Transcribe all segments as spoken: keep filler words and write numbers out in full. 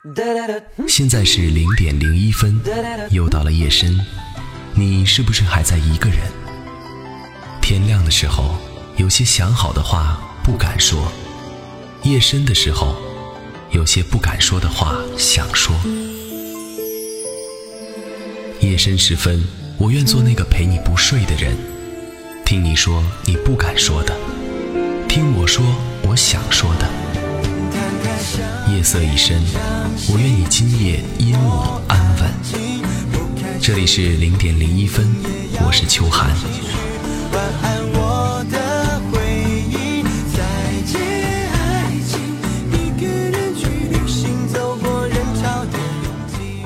现在是零点零一分，又到了夜深，你是不是还在一个人？天亮的时候，有些想好的话不敢说，夜深的时候，有些不敢说的话想说。夜深时分，我愿做那个陪你不睡的人，听你说你不敢说的，听我说我想说的。夜色已深，我愿你今夜因我安稳。这里是零点零一分，我是秋寒。 晚安我的回忆，再见爱情，一个人去旅行，走过人潮的拥挤。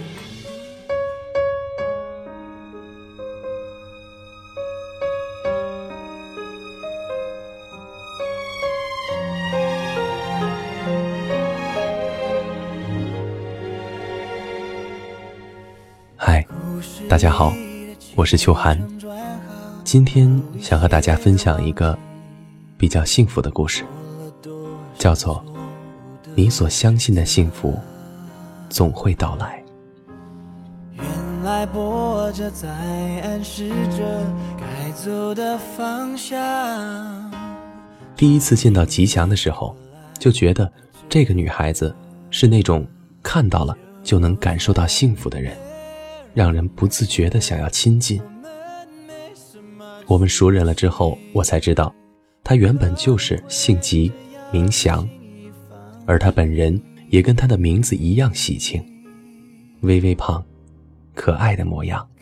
嗨，大家好，我是秋寒。今天想和大家分享一个比较幸福的故事，叫做你所相信的幸福总会到来。 原来波折在暗示着该走的方向。 第一次见到吉祥的时候，就觉得这个女孩子是那种看到了就能感受到幸福的人，让人不自觉地想要亲近。我们熟人了之后，我才知道她原本就是姓吉名祥，而她本人也跟她的名字一样喜庆，微微胖，可爱的模样。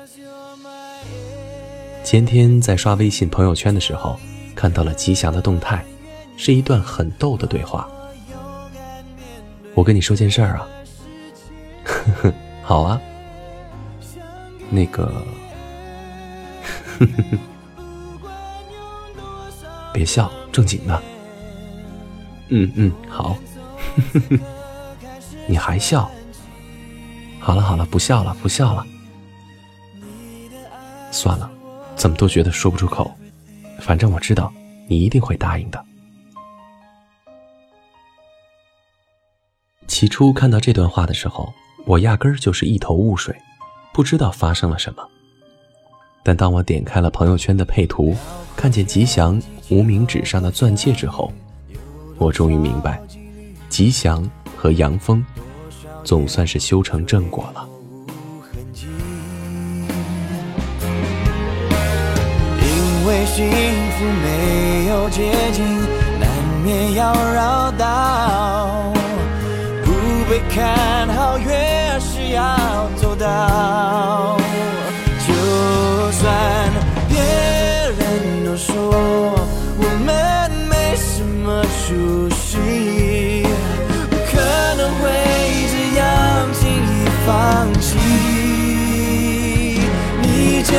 前天在刷微信朋友圈的时候，看到了吉祥的动态，是一段很逗的对话。我跟你说件事儿啊。呵呵，好啊。那个别笑，正经的。嗯嗯，好。你还笑？好了好了，不笑了不笑了。算了，怎么都觉得说不出口，反正我知道你一定会答应的。起初看到这段话的时候，我压根儿就是一头雾水，不知道发生了什么。但当我点开了朋友圈的配图，看见吉祥无名指上的钻戒之后，我终于明白，吉祥和杨峰总算是修成正果了。 因为幸福没有捷径，难免要绕道，不被看好越是要走到。就算别人都说我们没什么出息，不可能会这样轻易放弃。你就是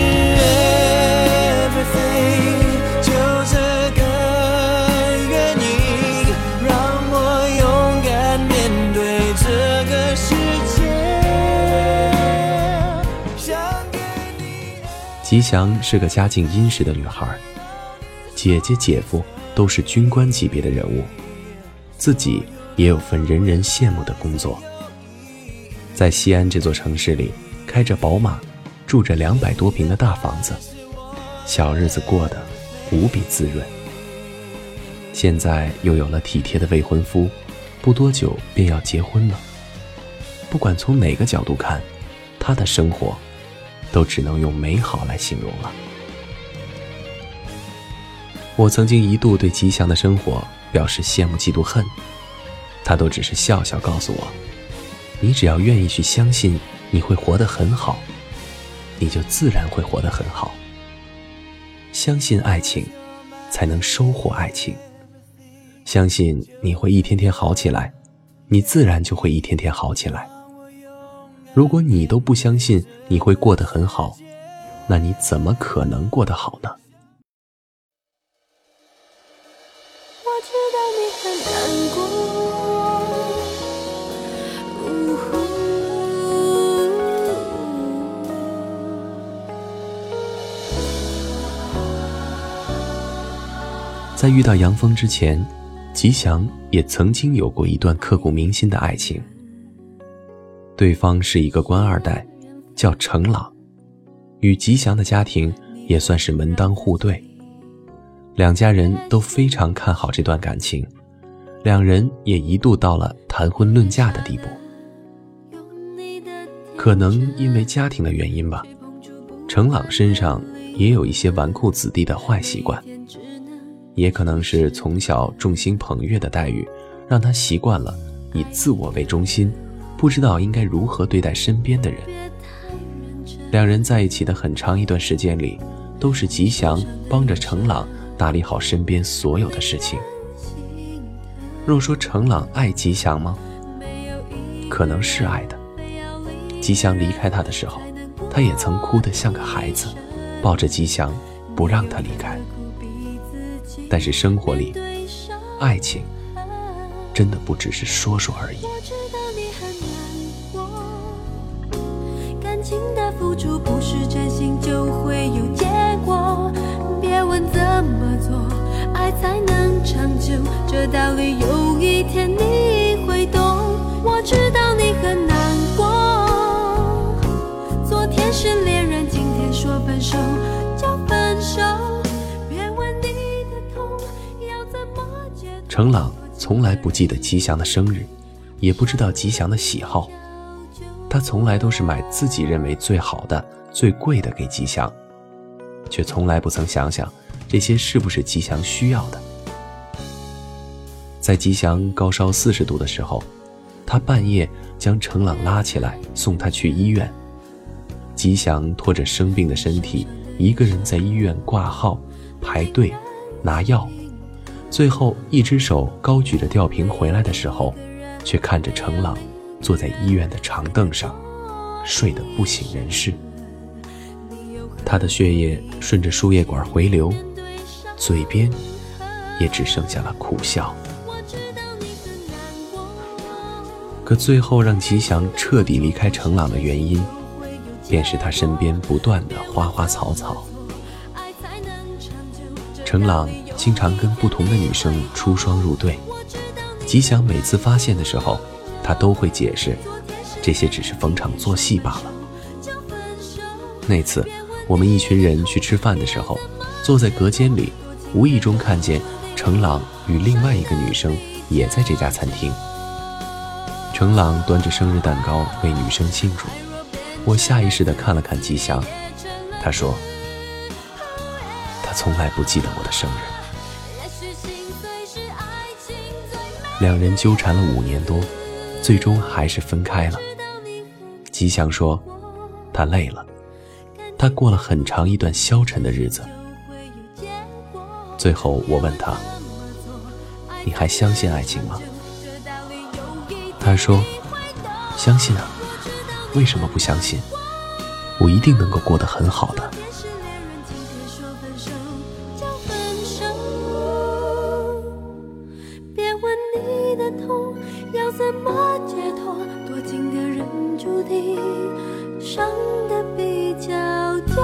everything， 就这个原因让我勇敢面对这个世界。 吉祥是个家境殷实的女孩，姐姐姐夫都是军官级别的人物，自己也有份人人羡慕的工作。在西安这座城市里，开着宝马，住着两百多平的大房子，小日子过得无比滋润。现在又有了体贴的未婚夫，不多久便要结婚了。不管从哪个角度看，她的生活都只能用美好来形容了。我曾经一度对吉祥的生活表示羡慕嫉妒恨，他都只是笑笑告诉我，你只要愿意去相信你会活得很好，你就自然会活得很好。相信爱情，才能收获爱情。相信你会一天天好起来，你自然就会一天天好起来。如果你都不相信你会过得很好，那你怎么可能过得好呢？ 我知道你很难过， 在遇到杨峰之前， 吉祥也曾经有过一段刻骨铭心的爱情，对方是一个官二代，叫程朗，与吉祥的家庭也算是门当户对，两家人都非常看好这段感情，两人也一度到了谈婚论嫁的地步。可能因为家庭的原因吧，程朗身上也有一些纨绔子弟的坏习惯，也可能是从小众星捧月的待遇让他习惯了以自我为中心，不知道应该如何对待身边的人。两人在一起的很长一段时间里，都是吉祥帮着程朗打理好身边所有的事情。若说程朗爱吉祥吗？可能是爱的。吉祥离开他的时候，他也曾哭得像个孩子，抱着吉祥不让他离开。但是生活里，爱情真的不只是说说而已。 我知道你很难过，感情的付出不是真心就会有结果，别问怎么做爱才能长久，这道理有一天你会懂。我知道你很难过，昨天是恋人，今天说分手就分手，别问你的痛要怎么解脱。 程朗从来不记得吉祥的生日，也不知道吉祥的喜好，他从来都是买自己认为最好的最贵的给吉祥，却从来不曾想想这些是不是吉祥需要的。在吉祥高烧四十度的时候，他半夜将程朗拉起来送他去医院。吉祥拖着生病的身体，一个人在医院挂号排队拿药，最后一只手高举着吊瓶回来的时候，却看着程朗坐在医院的长凳上睡得不省人事。他的血液顺着输液管回流，嘴边也只剩下了苦笑。可最后让吉祥彻底离开程朗的原因，便是他身边不断的花花草草。程朗经常跟不同的女生出双入对，吉祥每次发现的时候，他都会解释，这些只是逢场作戏罢了。那次我们一群人去吃饭的时候，坐在隔间里，无意中看见程朗与另外一个女生也在这家餐厅。程朗端着生日蛋糕为女生庆祝，我下意识地看了看吉祥，他说他从来不记得我的生日。两人纠缠了五年多，最终还是分开了。吉祥说他累了，他过了很长一段消沉的日子。最后我问他，你还相信爱情吗？他说相信啊，为什么不相信？我一定能够过得很好的。 别问你的痛要怎么解脱，多情的人注定伤得比较久。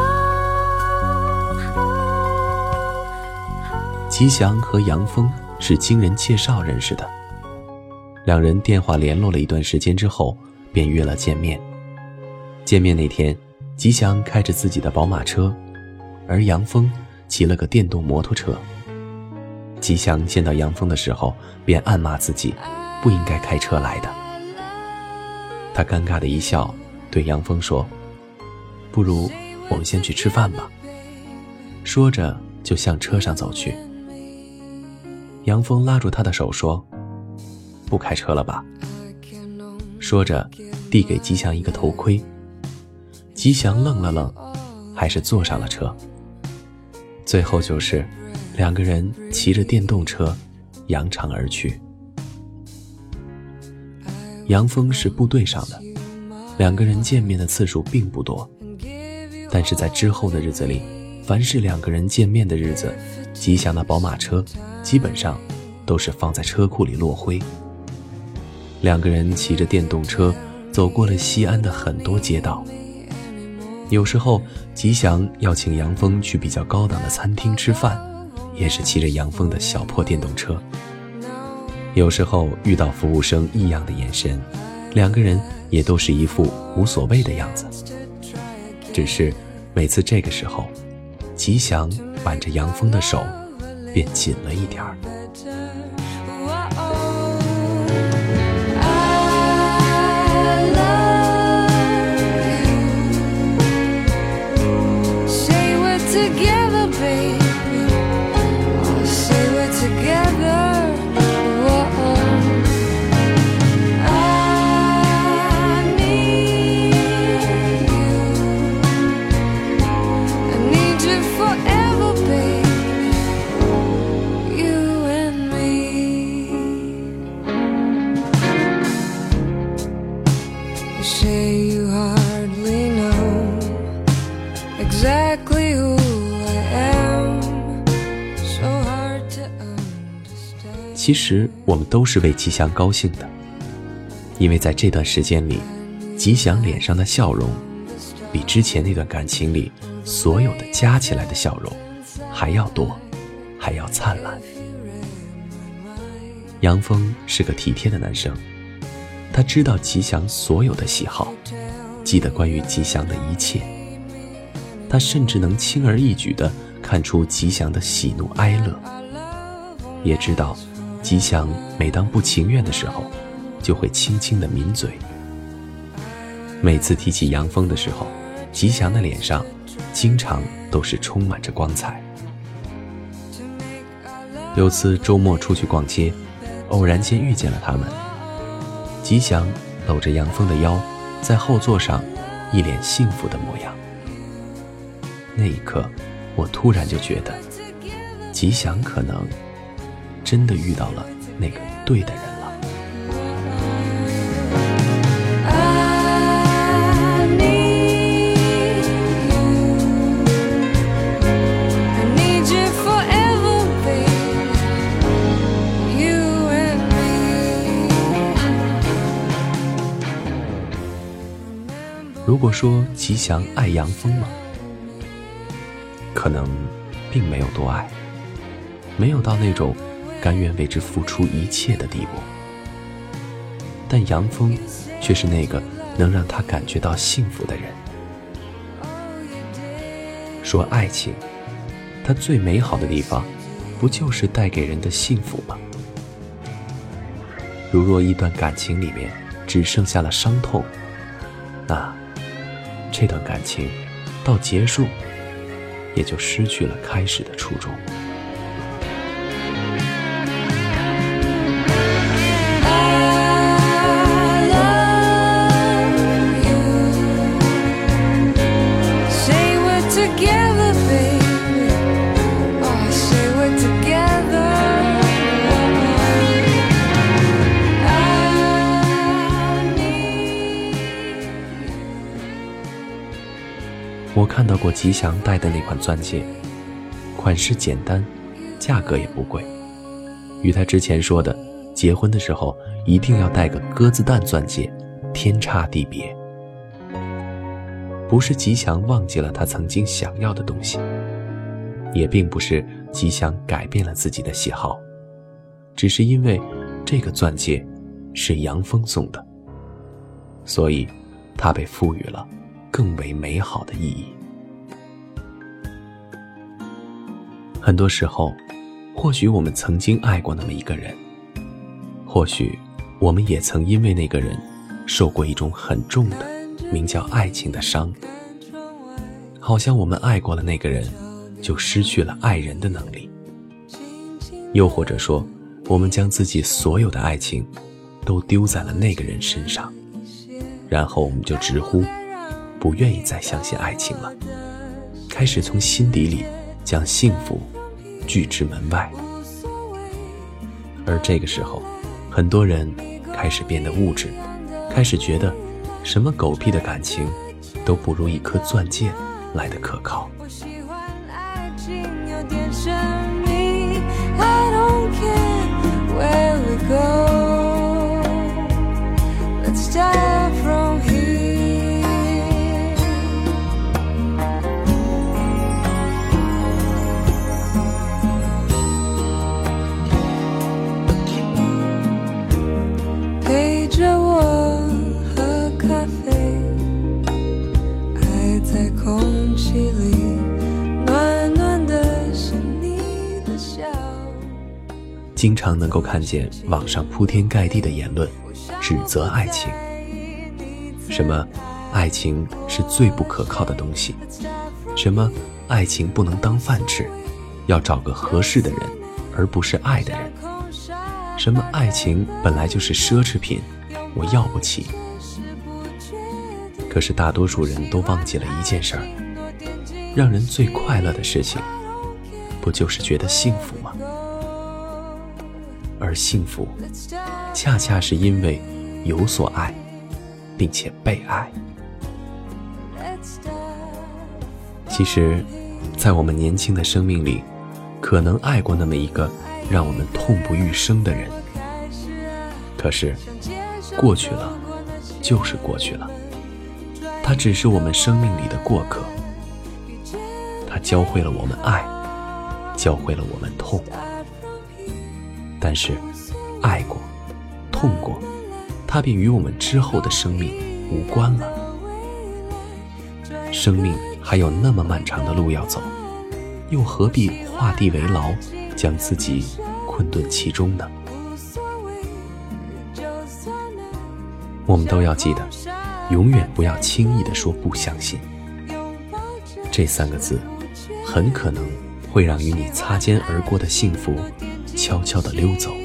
吉祥和杨峰是经人介绍认识的，两人电话联络了一段时间之后，便约了见面。见面那天，吉祥开着自己的宝马车，而杨峰骑了个电动摩托车。吉祥见到杨峰的时候，便暗骂自己不应该开车来的。他尴尬的一笑，对杨峰说，不如我们先去吃饭吧。说着就向车上走去。杨峰拉住他的手说，不开车了吧？说着递给吉祥一个头盔。吉祥愣了愣，还是坐上了车。最后就是两个人骑着电动车扬长而去。杨峰是部队上的，两个人见面的次数并不多，但是在之后的日子里，凡是两个人见面的日子，吉祥的宝马车基本上都是放在车库里落灰。两个人骑着电动车走过了西安的很多街道，有时候吉祥要请杨峰去比较高档的餐厅吃饭，也是骑着杨峰的小破电动车。 有时候遇到服务生异样的眼神，两个人也都是一副无所谓的样子。只是每次这个时候，吉祥挽着杨峰的手便紧了一点儿。其实我们都是为吉祥高兴的，因为在这段时间里，吉祥脸上的笑容比之前那段感情里所有的加起来的笑容还要多，还要灿烂。杨峰是个体贴的男生，他知道吉祥所有的喜好，记得关于吉祥的一切，他甚至能轻而易举地看出吉祥的喜怒哀乐，也知道吉祥每当不情愿的时候，就会轻轻地抿嘴。每次提起杨峰的时候，吉祥的脸上经常都是充满着光彩。有次周末出去逛街，偶然间遇见了他们，吉祥搂着杨峰的腰，在后座上一脸幸福的模样。那一刻，我突然就觉得，吉祥可能真的遇到了那个对的人了。如果说吉祥爱杨峰吗？可能并没有多爱，没有到那种甘愿为之付出一切的地步，但杨峰却是那个能让他感觉到幸福的人。说爱情，它最美好的地方，不就是带给人的幸福吗？如若一段感情里面只剩下了伤痛，那这段感情到结束，也就失去了开始的初衷。我看到过吉祥戴的那款钻戒，款式简单，价格也不贵，与他之前说的结婚的时候一定要戴个鸽子蛋钻戒天差地别。不是吉祥忘记了他曾经想要的东西，也并不是吉祥改变了自己的喜好，只是因为这个钻戒是杨峰送的，所以他被赋予了更为美好的意义。很多时候，或许我们曾经爱过那么一个人，或许我们也曾因为那个人受过一种很重的名叫爱情的伤，好像我们爱过了那个人，就失去了爱人的能力。又或者说，我们将自己所有的爱情都丢在了那个人身上，然后我们就直呼不愿意再相信爱情了，开始从心底里将幸福拒之门外。而这个时候，很多人开始变得物质，开始觉得什么狗屁的感情都不如一颗钻戒来得可靠。 我喜欢爱情有点神秘 I don't care where we go Let's start from here 经常能够看见网上铺天盖地的言论，指责爱情。什么爱情是最不可靠的东西，什么爱情不能当饭吃，要找个合适的人，而不是爱的人。什么爱情本来就是奢侈品，我要不起。可是大多数人都忘记了一件事儿，让人最快乐的事情，不就是觉得幸福吗？而幸福，恰恰是因为有所爱，并且被爱。其实，在我们年轻的生命里，可能爱过那么一个让我们痛不欲生的人。可是，过去了，就是过去了。他只是我们生命里的过客。他教会了我们爱，教会了我们痛。但是，爱过，痛过，它便与我们之后的生命无关了。生命还有那么漫长的路要走，又何必画地为牢，将自己困顿其中呢？我们都要记得，永远不要轻易地说不相信。这三个字，很可能会让与你擦肩而过的幸福悄悄地溜走。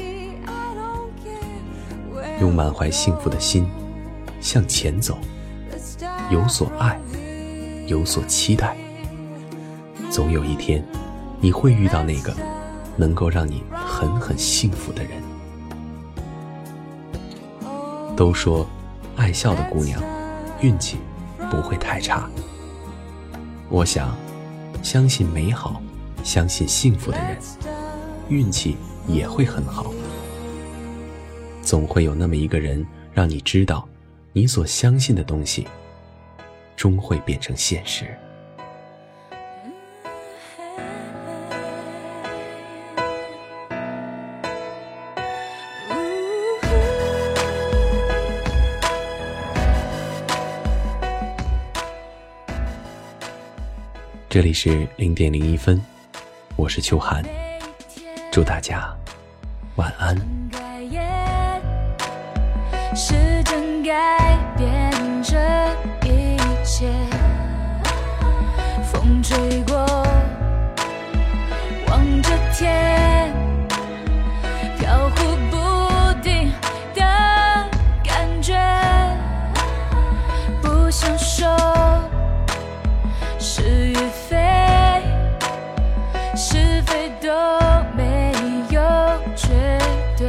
用满怀幸福的心向前走，有所爱，有所期待。总有一天，你会遇到那个能够让你狠狠幸福的人。都说爱笑的姑娘运气不会太差。我想，相信美好，相信幸福的人，运气也会很好。总会有那么一个人，让你知道，你所相信的东西，终会变成现实。这里是零点零一分，我是秋寒，祝大家晚安。时针改变这一切，风吹过，望着天，飘忽不定的感觉，不想说是与非，是非都没有绝对。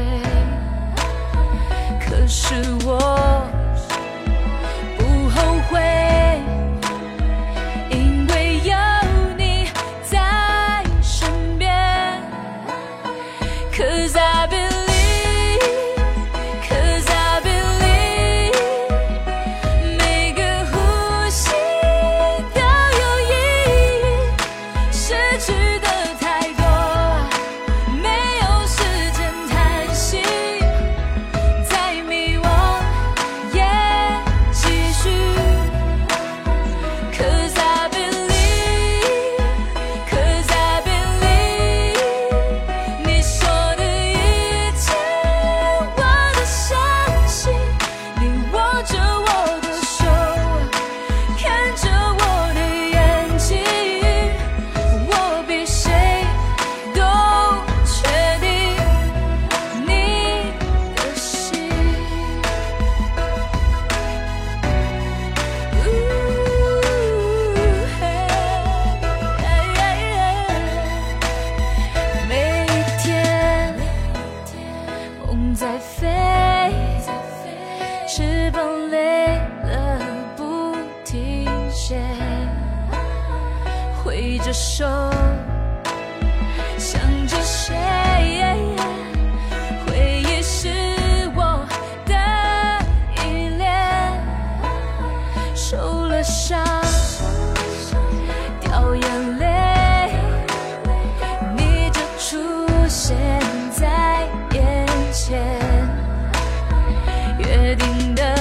可是我不后悔，因为有你在身边。Cause I believe, cause I believe， 每个呼吸都有意义，失去的太多，没有时间叹息。在飞，翅膀累了不停歇，挥着手想着谁，回忆是我的依恋，受了伤掉眼泪，你就出现在眼前，约定的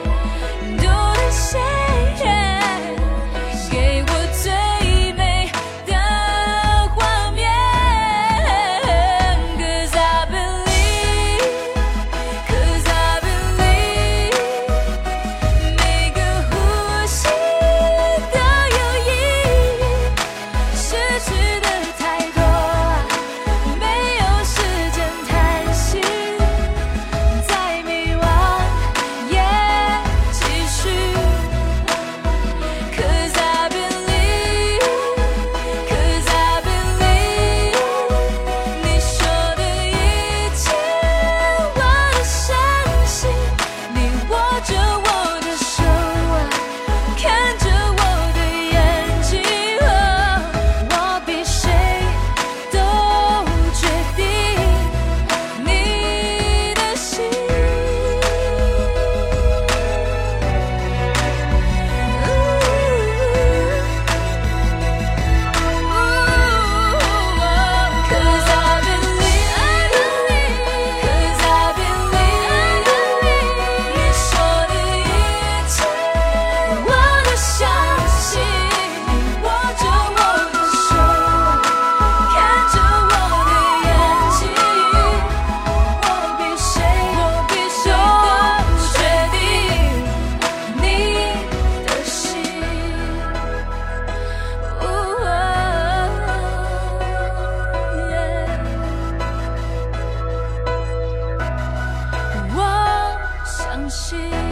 都兑现，给我最美心。